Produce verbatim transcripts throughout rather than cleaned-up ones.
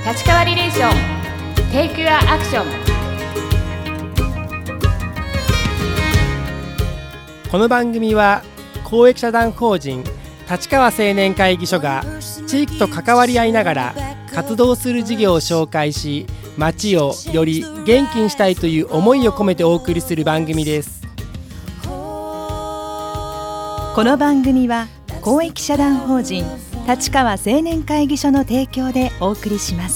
立川リレーションテイクユアアクション。 この番組は公益社団法人立川青年会議所が地域と関わり合いながら活動する事業を紹介し、街をより元気にしたいという思いを込めてお送りする番組です。 この番組は公益社団法人立川青年会議所の提供でお送りします。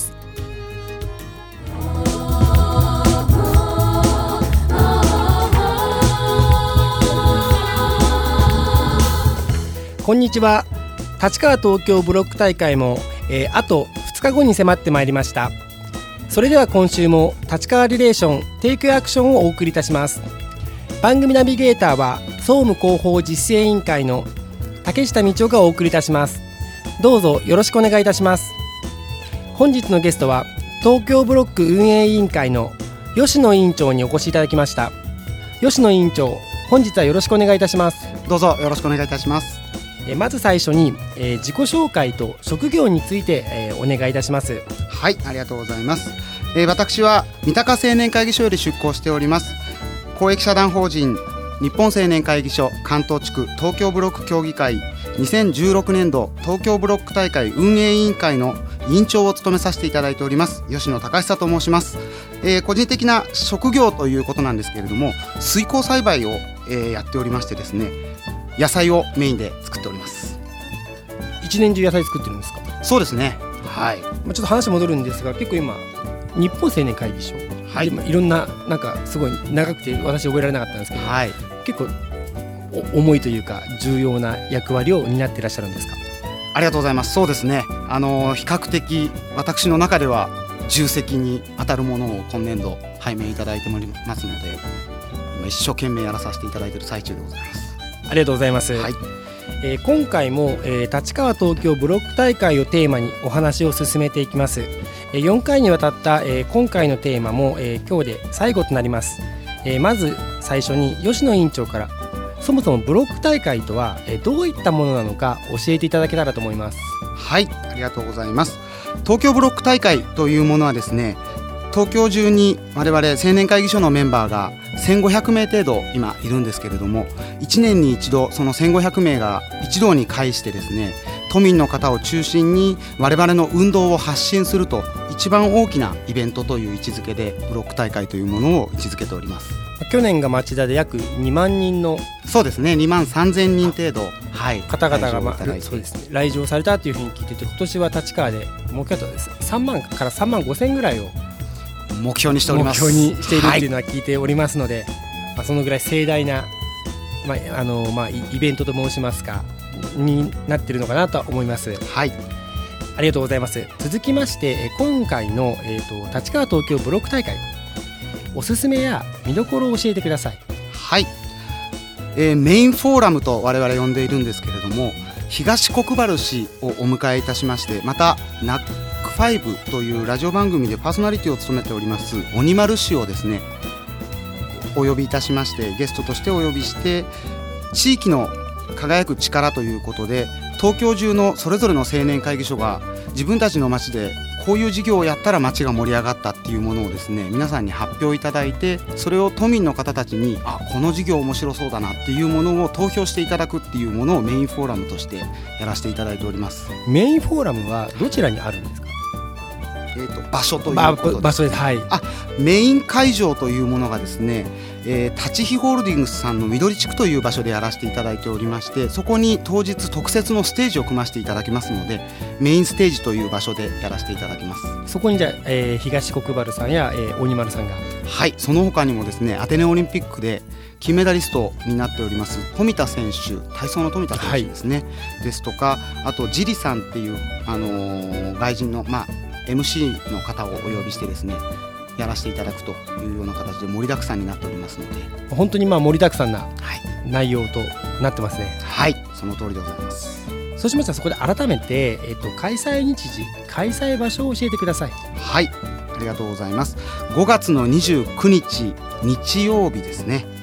こんにちは。立川東京ブロック大会も、えー、あとふつかごに迫ってまいりました。それでは今週も立川リレーションテイクアクションをお送りいたします。番組ナビゲーターは総務広報実践委員会の竹下道夫がお送りいたします。どうぞよろしくお願いいたします。本日のゲストは東京ブロック運営委員会の吉野委員長にお越しいただきました。吉野委員長、本日はよろしくお願いいたします。 どうぞよろしくお願いいたします。 えまず最初に、えー、自己紹介と職業について、えー、お願いいたします。 はい、ありがとうございます。えー、私は三鷹青年会議所より出向しております公益社団法人日本青年会議所関東地区東京ブロック協議会にせんじゅうろくねんど東京ブロック大会運営委員会の委員長を務めさせていただいております吉野隆久と申します。えー、個人的な職業ということなんですけれども、水耕栽培を、えー、やっておりましてですね、野菜をメインで作っております。 一年中野菜作ってるんですか？ そうですね。はい。 まあ、ちょっと話戻るんですが、結構今日本青年会議所、はい、いろんななんかすごい長くて私覚えられなかったんですけど、はい、結構重いというか重要な役割を担っていらっしゃるんですか？ ありがとうございます。そうですね。あの比較的私の中では重責に当たるものを今年度拝命いただいておりますので、今一生懸命やらさせていただいている最中でございます。 ありがとうございます。はい。えー、今回も、えー、立川東京ブロック大会をテーマにお話を進めていきます。えー、よんかいにわたった、えー、今回のテーマも、えー、今日で最後となります。えー、まず最初に吉野委員長からそもそもブロック大会とは、えー、どういったものなのか教えていただけたらと思います。 はい、ありがとうございます。東京ブロック大会というものはですね、東京中に我々青年会議所のメンバーがせんごひゃくめい程度今いるんですけれども、いちねんに一度そのせんごひゃくめいが一堂に会してですね、都民の方を中心に我々の運動を発信すると一番大きなイベントという位置づけでブロック大会というものを位置づけております。 去年が町田で約にまんにんのそうですねにまんさんぜんにん程度、はい、 方々が、まあ、そうですね、来場されたというふうに聞いてて、今年は立川で目標とですさんまんからさんまんごせんぐらいを目標にしております。 目標にしているというのは聞いておりますので、はい、まあ、そのぐらい盛大な、まああのまあ、イベントと申しますかになっているのかなとは思います。 はい、 ありがとうございます。続きまして今回の、えーと、立川東京ブロック大会おすすめや見どころを教えてください。 はい、えー、メインフォーラムと我々呼んでいるんですけれども、東国原氏をお迎えいたしまして、またナックファイブというラジオ番組でパーソナリティを務めております鬼丸氏をですねお呼びいたしまして、ゲストとしてお呼びして、地域の輝く力ということで東京中のそれぞれの青年会議所が自分たちの町でこういう事業をやったら町が盛り上がったっていうものをですね皆さんに発表いただいて、それを都民の方たちにあこの事業面白そうだなっていうものを投票していただくっていうものをメインフォーラムとしてやらせていただいております。 メインフォーラムはどちらにあるんですか？ えー、と場所ということです。 場所です、はい、 あメイン会場というものがですね、えー、立飛ホールディングスさんの緑地区という場所でやらせていただいておりまして、そこに当日特設のステージを組ませていただきますので、メインステージという場所でやらせていただきます。 そこにじゃあ、えー、東国原さんや、えー、鬼丸さんが、 はい、その他にもですねアテネオリンピックで金メダリストになっております富田選手、体操の富田選手ですね、はい、ですとか、あとジリさんっていう、あのー、外人の、まあ、エムシー の方をお呼びしてですねやらせていただくというような形で盛りだくさんになっておりますので、 本当にまあ盛りだくさんな内容となってますね。 はい、その通りでございます。 そうしましたらそこで改めて、えー、と開催日時、開催場所を教えてください。 はい、ありがとうございます。ごがつのにじゅうくにち日曜日ですね、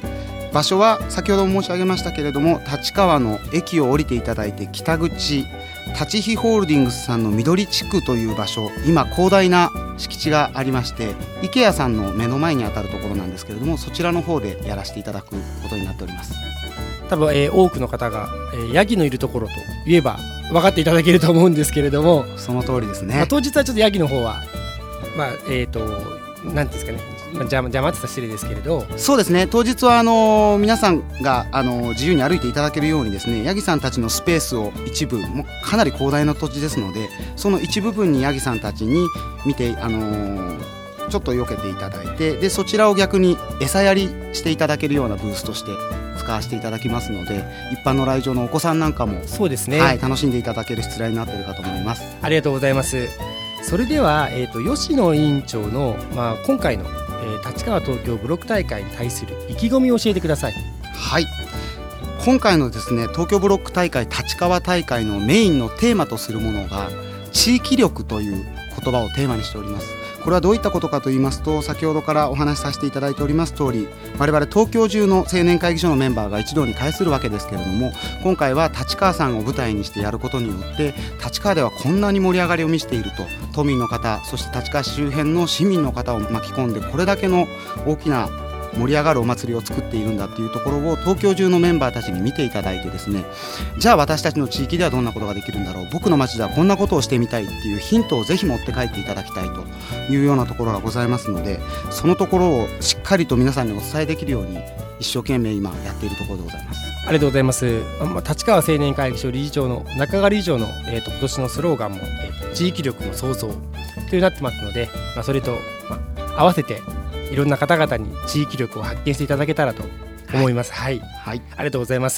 場所は先ほども申し上げましたけれども、立川の駅を降りていただいて北口、立飛ホールディングスさんの緑地区という場所、今広大な敷地がありまして IKEA さんの目の前にあたるところなんですけれども、そちらの方でやらせていただくことになっております。 多分、えー、多くの方が、えー、ヤギのいるところと言えば分かっていただけると思うんですけれども、 その通りですね。 まあ、当日はちょっとヤギの方はまあえっ、ー、となんていうんですかね、邪魔って言ったら失礼ですけれど、 そうですね、当日はあの皆さんがあの自由に歩いていただけるようにですね、ヤギさんたちのスペースを一部、もうかなり広大な土地ですので、その一部分にヤギさんたちに見て、あのちょっと避けていただいて、でそちらを逆に餌やりしていただけるようなブースとして使わせていただきますので、一般の来場のお子さんなんかもそうですね、 はい、楽しんでいただけるしつらいになっているかと思います。 ありがとうございます。それでは、えーと、吉野委員長の、まあ、今回の、えー、立川東京ブロック大会に対する意気込みを教えてください。 はい、今回のですね、東京ブロック大会立川大会のメインのテーマとするものが地域力という言葉をテーマにしております。これはどういったことかと言いますと、先ほどからお話しさせていただいております通り、我々東京中の青年会議所のメンバーが一堂に会するわけですけれども、今回は立川さんを舞台にしてやることによって、立川ではこんなに盛り上がりを見せていると、都民の方、そして立川市周辺の市民の方を巻き込んで、これだけの大きな盛り上がるお祭りを作っているんだというところを東京中のメンバーたちに見ていただいてですね、じゃあ私たちの地域ではどんなことができるんだろう、僕の町ではこんなことをしてみたいっていうヒントをぜひ持って帰っていただきたいというようなところがございますので、そのところをしっかりと皆さんにお伝えできるように一生懸命今やっているところでございます。 ありがとうございます。立川青年会議所理事長の中狩理事長の、えー、と今年のスローガンも、えー、地域力の創造というなってますので、まあ、それと、まあ、合わせていろんな方々に地域力を発見していただけたらと思います。はい、はいはい、ありがとうございます。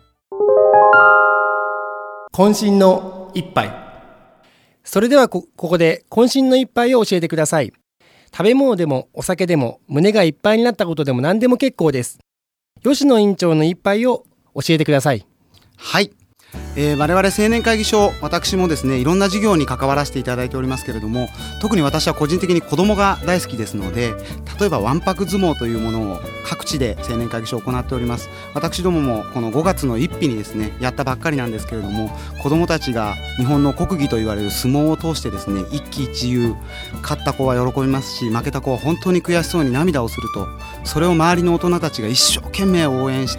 渾身の一杯。それでは こ, ここで渾身の一杯を教えてください。食べ物でもお酒でも胸がいっぱいになったことでも何でも結構です。吉野委員長の一杯を教えてください。はい、 えー、我々青年会議所、私もですね、いろんな事業に関わらせていただいておりますけれども、特に私は個人的に子供が大好きですので、例えばわんぱく相撲というものを各地で青年会議所を行っております。私どももこのごがつのいちにちにですねやったばっかりなんですけれども、子供たちが日本の国技と言われる相撲を通してですね、一喜一憂、勝った子は喜びますし、負けた子は本当に悔しそうに涙をすると、それを周りの大人たちが一生懸命応援して、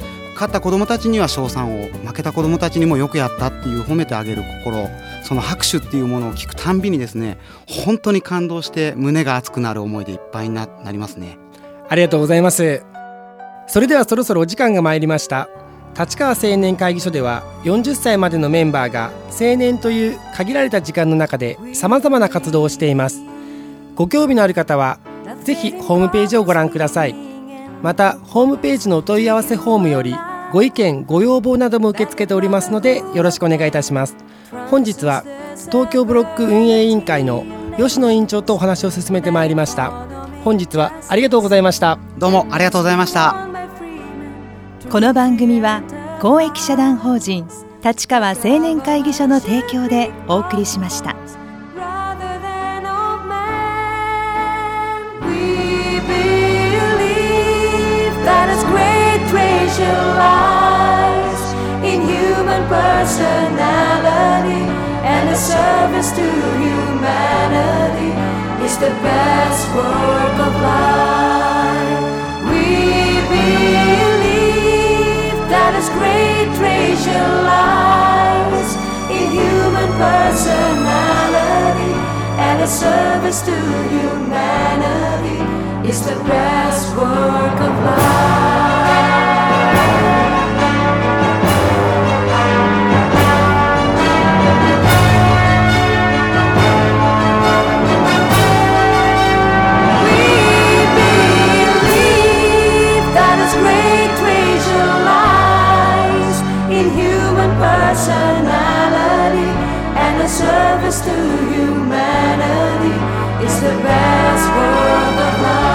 勝った子どもたちには称賛を、負けた子どもたちにもよくやったっていう褒めてあげる心、その拍手っていうものを聞くたんびにですね、本当に感動して胸が熱くなる思いでいっぱいに な, なりますね。 ありがとうございます。それではそろそろお時間が参りました。立川青年会議所ではよんじゅっさいまでのメンバーが青年という限られた時間の中でさまざまな活動をしています。ご興味のある方はぜひホームページをご覧ください。またホームページのお問い合わせフォームよりご意見ご要望なども受け付けておりますので、よろしくお願いいたします。本日は東京ブロック運営委員会の吉野委員長とお話を進めてまいりました。本日はありがとうございました。 どうもありがとうございました。 この番組は公益社団法人立川青年会議所の提供でお送りしました。 That is great treasure lies in human personality, and the service to humanity is the best work of life. We believe that is great treasure lies in human personality, and the service to humanity is the best work of life. We believe that His great treasure lies in human personality, and the service to humanity is the best work of life.